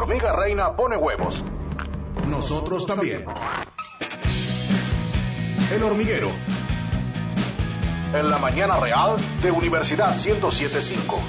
hormiga reina pone huevos. Nosotros también. El Hormiguero. En la mañana real de Universidad 107.5.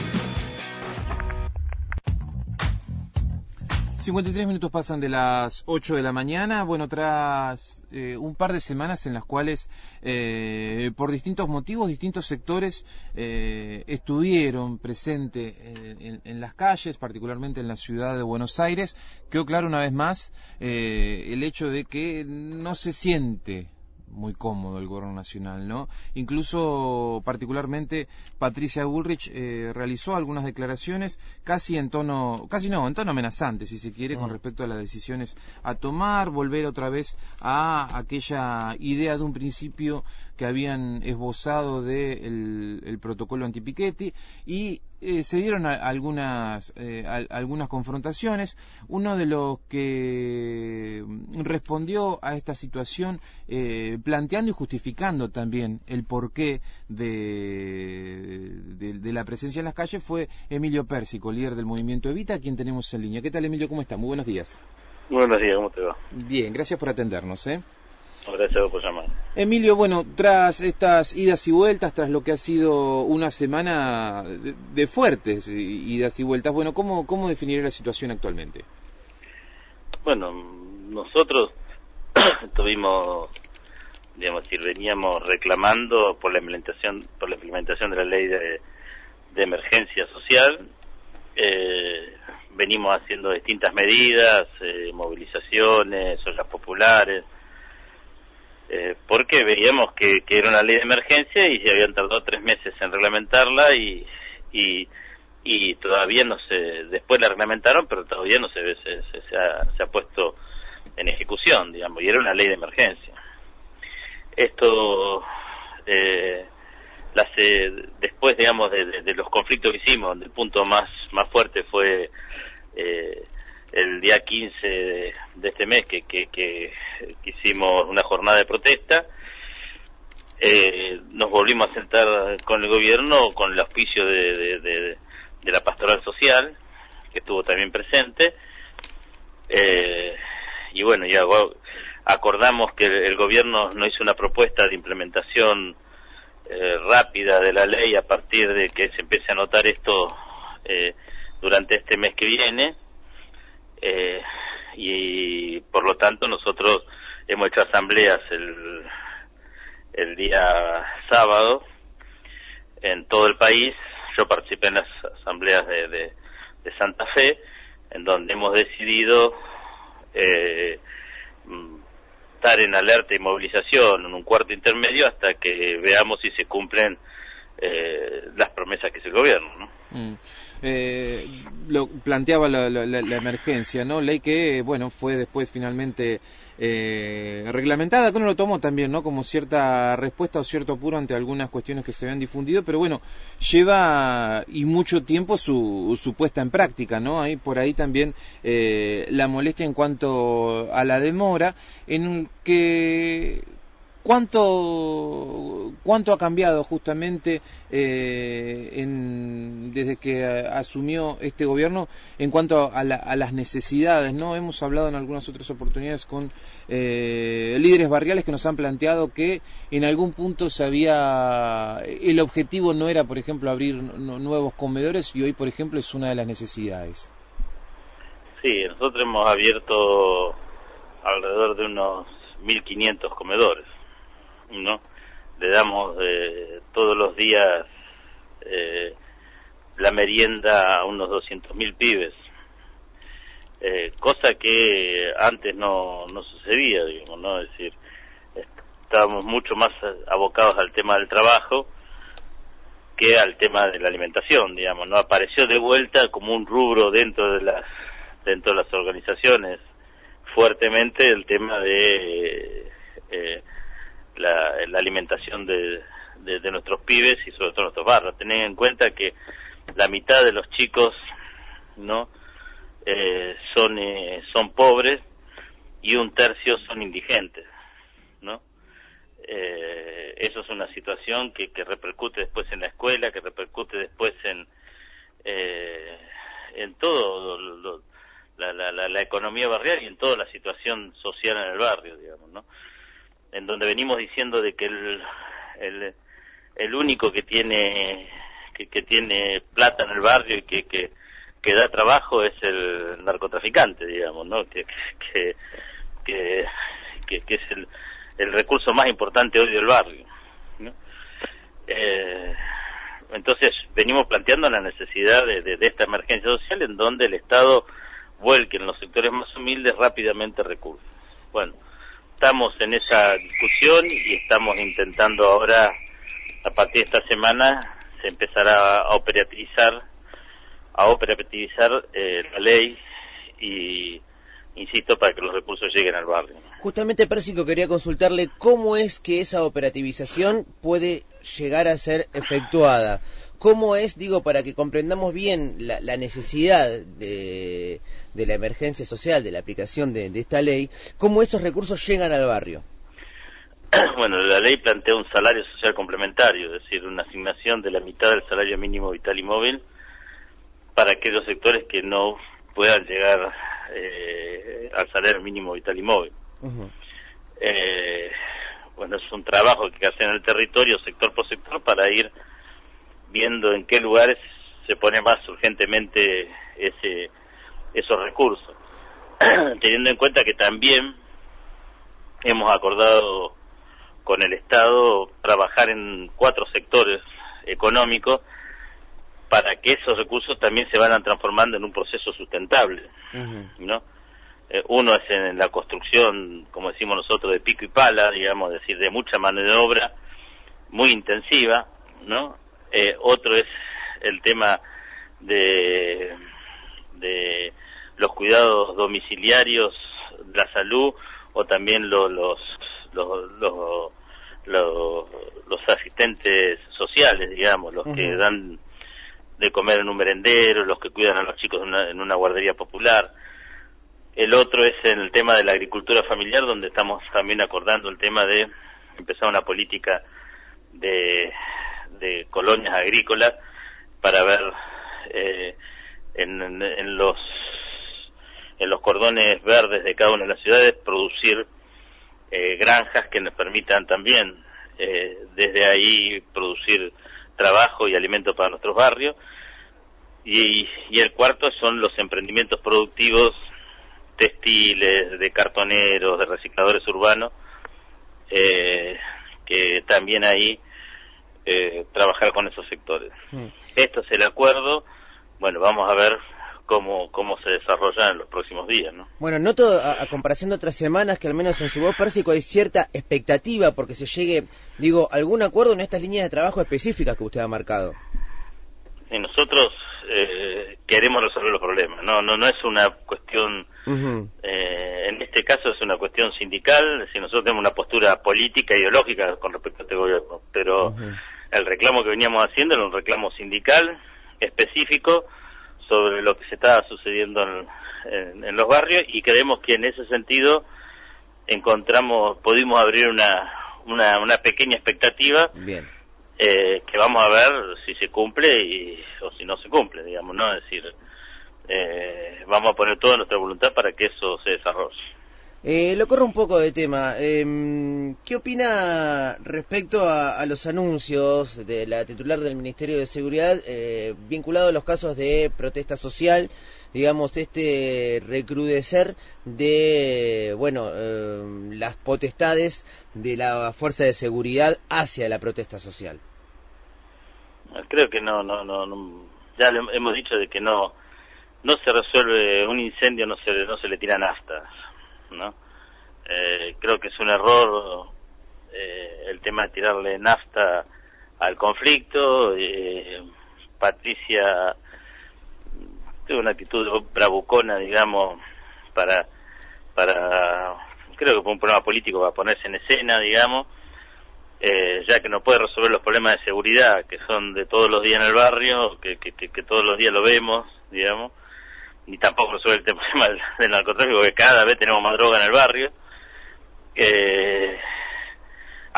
53 minutos pasan de las 8 de la mañana, bueno, tras un par de semanas en las cuales por distintos motivos, distintos sectores estuvieron presentes en las calles, particularmente en la ciudad de Buenos Aires, quedó claro una vez más el hecho de que no se siente muy cómodo el gobierno nacional, ¿no? Incluso, particularmente, Patricia Bullrich realizó algunas declaraciones en tono amenazante, si se quiere, con respecto a las decisiones a tomar, volver otra vez a aquella idea de un principio que habían esbozado el protocolo anti-Piketty, y se dieron algunas confrontaciones. Uno de los que respondió a esta situación planteando y justificando también el porqué de la presencia en las calles fue Emilio Pérsico, líder del movimiento Evita, a quien tenemos en línea. ¿Qué tal, Emilio? ¿Cómo está? Muy buenos días. Buenos días, ¿cómo te va? Bien, gracias por atendernos, Gracias por llamar. Emilio, bueno, tras estas idas y vueltas, tras lo que ha sido una semana de fuertes idas y vueltas, bueno, ¿cómo definir la situación actualmente? Bueno, nosotros veníamos reclamando por la implementación de la ley de emergencia social. Venimos haciendo distintas medidas, movilizaciones, ollas populares, porque veíamos que era una ley de emergencia y se habían tardado 3 meses en reglamentarla y todavía no se, después la reglamentaron, pero todavía no se ha puesto en ejecución, digamos, y era una ley de emergencia. Esto, después, digamos, de los conflictos que hicimos, el punto más fuerte fue el día 15 de este mes que hicimos una jornada de protesta. Nos volvimos a sentar con el gobierno con el auspicio de la pastoral social, que estuvo también presente, y bueno, ya acordamos que el gobierno no hizo una propuesta de implementación rápida de la ley a partir de que se empiece a notar esto durante este mes que viene, y por lo tanto nosotros hemos hecho asambleas el día sábado en todo el país. Yo participé en las asambleas de Santa Fe, en donde hemos decidido estar en alerta y movilización en un cuarto intermedio hasta que veamos si se cumplen las promesas que hace el gobierno, ¿no? Lo planteaba la emergencia, ¿no? Ley que, bueno, fue después finalmente reglamentada, que uno lo tomó también, ¿no? Como cierta respuesta o cierto apuro ante algunas cuestiones que se habían difundido, pero bueno, lleva y mucho tiempo su puesta en práctica, ¿no? Hay por ahí también la molestia en cuanto a la demora, en que ¿Cuánto ha cambiado justamente desde que asumió este gobierno en cuanto a las necesidades, ¿no? Hemos hablado en algunas otras oportunidades con líderes barriales que nos han planteado que en algún punto el objetivo no era, por ejemplo, abrir nuevos comedores, y hoy, por ejemplo, es una de las necesidades. Sí, nosotros hemos abierto alrededor de unos 1.500 comedores, ¿no? Le damos todos los días la merienda a unos 200.000 pibes, cosa que antes no sucedía, digamos, ¿no? Es decir, estábamos mucho más abocados al tema del trabajo que al tema de la alimentación, digamos, ¿no? Apareció de vuelta como un rubro dentro de las organizaciones fuertemente el tema de la alimentación de nuestros pibes y sobre todo nuestros barrios. Tened en cuenta que la mitad de los chicos, ¿no? Son pobres y 1/3 son indigentes, ¿no? Eso es una situación que repercute después en la escuela, que repercute después en todo la economía barrial y en toda la situación social en el barrio, digamos, ¿no? En donde venimos diciendo de que el único que tiene plata en el barrio y que da trabajo es el narcotraficante, digamos, ¿no? Que es el recurso más importante hoy del barrio, ¿no? Entonces venimos planteando la necesidad de esta emergencia social en donde el Estado vuelque en los sectores más humildes rápidamente recursos. Bueno, estamos en esa discusión y estamos intentando ahora, a partir de esta semana, se empezará a operativizar la ley y insisto, para que los recursos lleguen al barrio. Justamente, Pérsico, quería consultarle cómo es que esa operativización puede llegar a ser efectuada. ¿Cómo es, digo, para que comprendamos bien la necesidad de la emergencia social, de la aplicación de esta ley, cómo esos recursos llegan al barrio? Bueno, la ley plantea un salario social complementario, es decir, una asignación de la mitad del salario mínimo vital y móvil para aquellos sectores que no puedan llegar al salario mínimo vital y móvil. Uh-huh. Bueno, es un trabajo que hace en el territorio, sector por sector, para ir viendo en qué lugares se pone más urgentemente esos recursos, teniendo en cuenta que también hemos acordado con el Estado trabajar en 4 sectores económicos para que esos recursos también se vayan transformando en un proceso sustentable, ¿no? Uno es en la construcción, como decimos nosotros, de pico y pala, digamos, es decir, de mucha mano de obra, muy intensiva, ¿no? Otro es el tema de los cuidados domiciliarios, la salud, o también los asistentes sociales, digamos, los que dan de comer en un merendero, los que cuidan a los chicos en una guardería popular. El otro es en el tema de la agricultura familiar, donde estamos también acordando el tema de empezar una política de colonias agrícolas para ver en los cordones verdes de cada una de las ciudades producir granjas que nos permitan también desde ahí producir trabajo y alimento para nuestros barrios, y el cuarto son los emprendimientos productivos textiles, de cartoneros, de recicladores urbanos, que también ahí trabajar con esos sectores. Esto es el acuerdo. Bueno, vamos a ver cómo se desarrolla en los próximos días, ¿no? Bueno, noto a comparación de otras semanas que al menos en su voz, Pérsico, hay cierta expectativa porque se llegue, digo, algún acuerdo en estas líneas de trabajo específicas que usted ha marcado. Y nosotros queremos resolver los problemas, no es una cuestión, en este caso es una cuestión sindical, es decir, nosotros tenemos una postura política, ideológica con respecto a este gobierno, pero el reclamo que veníamos haciendo era un reclamo sindical específico sobre lo que se estaba sucediendo en los barrios, y creemos que en ese sentido pudimos abrir una pequeña expectativa. Bien. Que vamos a ver si se cumple o si no se cumple, digamos, ¿no? Es decir, vamos a poner toda nuestra voluntad para que eso se desarrolle. Lo corro un poco de tema. ¿Qué opina respecto a los anuncios de la titular del Ministerio de Seguridad vinculado a los casos de protesta social, digamos, recrudecer de, las potestades de la fuerza de seguridad hacia la protesta social? Creo que no, ya hemos dicho de que no se resuelve un incendio, no se le tira nafta, ¿no? Creo que es un error el tema de tirarle nafta al conflicto. Patricia tuvo una actitud bravucona, digamos, para creo que fue un problema político para ponerse en escena, digamos, ya que no puede resolver los problemas de seguridad que son de todos los días en el barrio, que todos los días lo vemos, digamos, ni tampoco resuelve el tema del narcotráfico, que cada vez tenemos más droga en el barrio.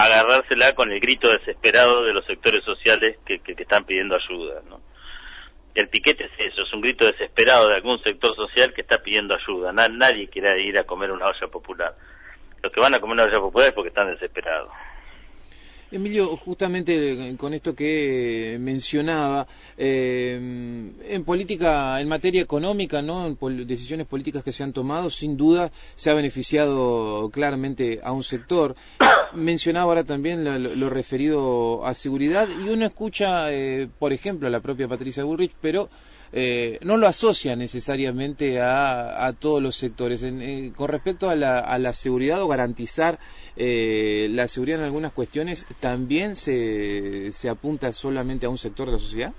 Agarrársela con el grito desesperado de los sectores sociales que están pidiendo ayuda, ¿no? El piquete es eso, es un grito desesperado de algún sector social que está pidiendo ayuda. Nadie quiere ir a comer una olla popular. Los que van a comer una olla popular es porque están desesperados. Emilio, justamente con esto que mencionaba, en política, en materia económica, ¿no? En decisiones políticas que se han tomado, sin duda se ha beneficiado claramente a un sector. Mencionaba ahora también lo referido a seguridad, y uno escucha, por ejemplo, a la propia Patricia Bullrich, pero no lo asocia necesariamente a todos los sectores. Con respecto a la seguridad o garantizar la seguridad en algunas cuestiones, ¿también se apunta solamente a un sector de la sociedad?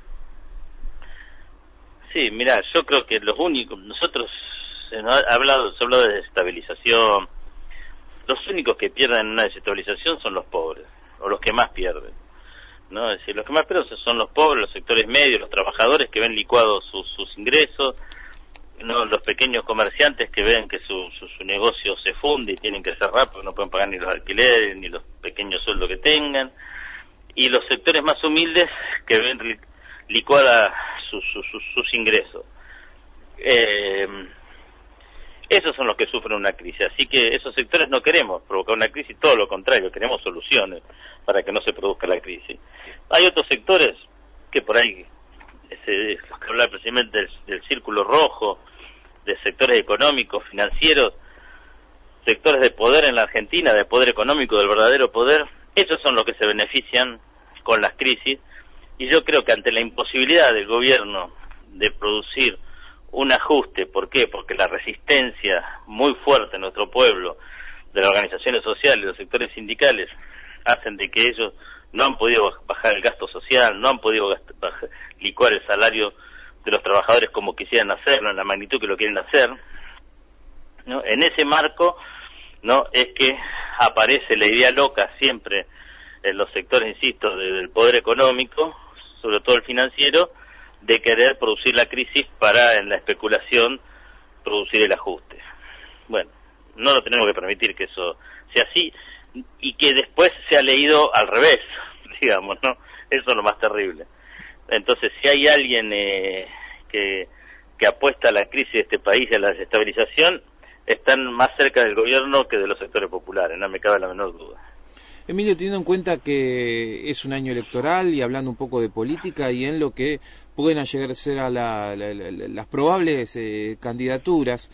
Sí, mira, yo creo que los únicos, nosotros se ha hablado de desestabilización, los únicos que pierden en una desestabilización son los pobres, o los que más pierden, ¿no? Es decir, los que más pierden son los pobres, los sectores medios, los trabajadores que ven licuados sus ingresos, ¿no? Los pequeños comerciantes que ven que su negocio se funde y tienen que cerrar porque no pueden pagar ni los alquileres ni los pequeños sueldos que tengan, y los sectores más humildes que ven licuada sus ingresos. Esos son los que sufren una crisis, así que esos sectores no queremos provocar una crisis, todo lo contrario, queremos soluciones para que no se produzca la crisis. Hay otros sectores que por ahí, los que habla precisamente del círculo rojo, de sectores económicos, financieros, sectores de poder en la Argentina, de poder económico, del verdadero poder, esos son los que se benefician con las crisis, y yo creo que ante la imposibilidad del gobierno de producir un ajuste, ¿por qué? Porque la resistencia muy fuerte en nuestro pueblo, de las organizaciones sociales, de los sectores sindicales, hacen de que ellos no han podido bajar el gasto social, no han podido licuar el salario de los trabajadores como quisieran hacerlo, en la magnitud que lo quieren hacer, ¿no? En ese marco, ¿no?, es que aparece la idea loca siempre en los sectores, insisto, del poder económico, sobre todo el financiero, de querer producir la crisis para, en la especulación, producir el ajuste. Bueno, no lo tenemos que permitir que eso sea así, y que después sea leído al revés, digamos, ¿no? Eso es lo más terrible. Entonces, si hay alguien que apuesta a la crisis de este país y a la desestabilización, están más cerca del gobierno que de los sectores populares, no me cabe la menor duda. Emilio, teniendo en cuenta que es un año electoral y hablando un poco de política y en lo que pueden llegar a ser a las probables candidaturas,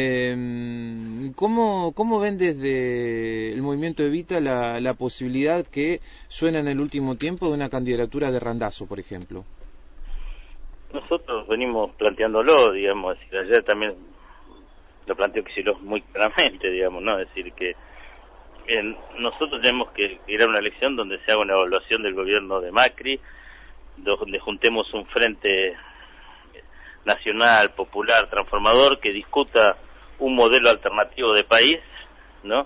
¿cómo ven desde el movimiento Evita la posibilidad que suena en el último tiempo de una candidatura de Randazzo, por ejemplo? Nosotros venimos planteándolo, digamos, es decir, ayer también lo planteó Kicillof muy claramente, digamos, ¿no? Es decir, que nosotros tenemos que ir a una elección donde se haga una evaluación del gobierno de Macri, donde juntemos un frente nacional, popular, transformador, que discuta un modelo alternativo de país, ¿no?,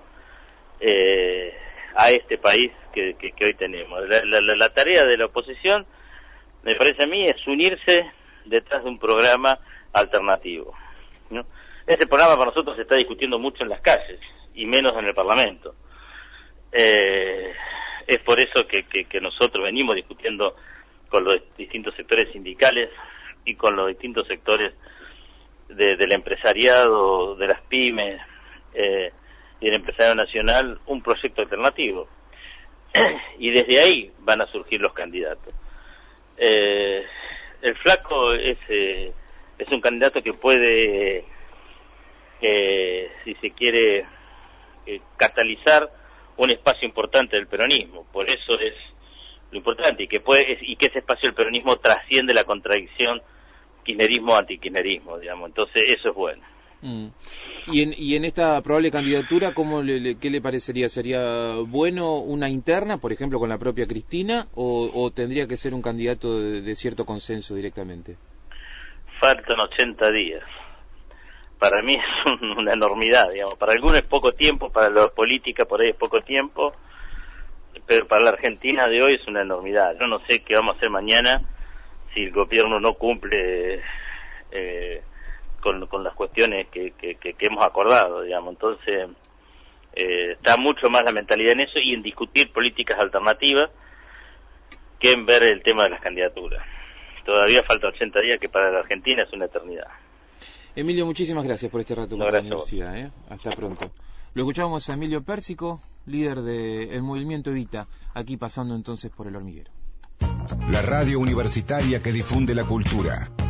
a este país que hoy tenemos. La tarea de la oposición, me parece a mí, es unirse detrás de un programa alternativo, ¿no? Ese programa para nosotros se está discutiendo mucho en las calles y menos en el Parlamento. Es por eso que nosotros venimos discutiendo con los distintos sectores sindicales y con los distintos sectores del empresariado, de las pymes y del empresario nacional, un proyecto alternativo. Y desde ahí van a surgir los candidatos. El Flaco es un candidato que puede, si se quiere, catalizar un espacio importante del peronismo. Por eso es lo importante, y que ese espacio del peronismo trasciende la contradicción kirchnerismo-antikirchnerismo, digamos. Entonces eso es bueno. Y en esta probable candidatura, ¿qué le parecería? ¿Sería bueno una interna, por ejemplo, con la propia Cristina, o tendría que ser un candidato de cierto consenso directamente? Faltan 80 días. Para mí es una enormidad, digamos. Para algunos es poco tiempo, para la política por ahí es poco tiempo, pero para la Argentina de hoy es una enormidad. Yo no sé qué vamos a hacer mañana si el gobierno no cumple con las cuestiones que hemos acordado, digamos. Entonces, está mucho más la mentalidad en eso y en discutir políticas alternativas que en ver el tema de las candidaturas. todavía falta 80 días, que para la Argentina es una eternidad. Emilio, muchísimas gracias por este rato con la Gracias universidad. Hasta pronto. Lo escuchamos a Emilio Pérsico, líder del movimiento Evita, aquí pasando entonces por El Hormiguero. La radio universitaria que difunde la cultura.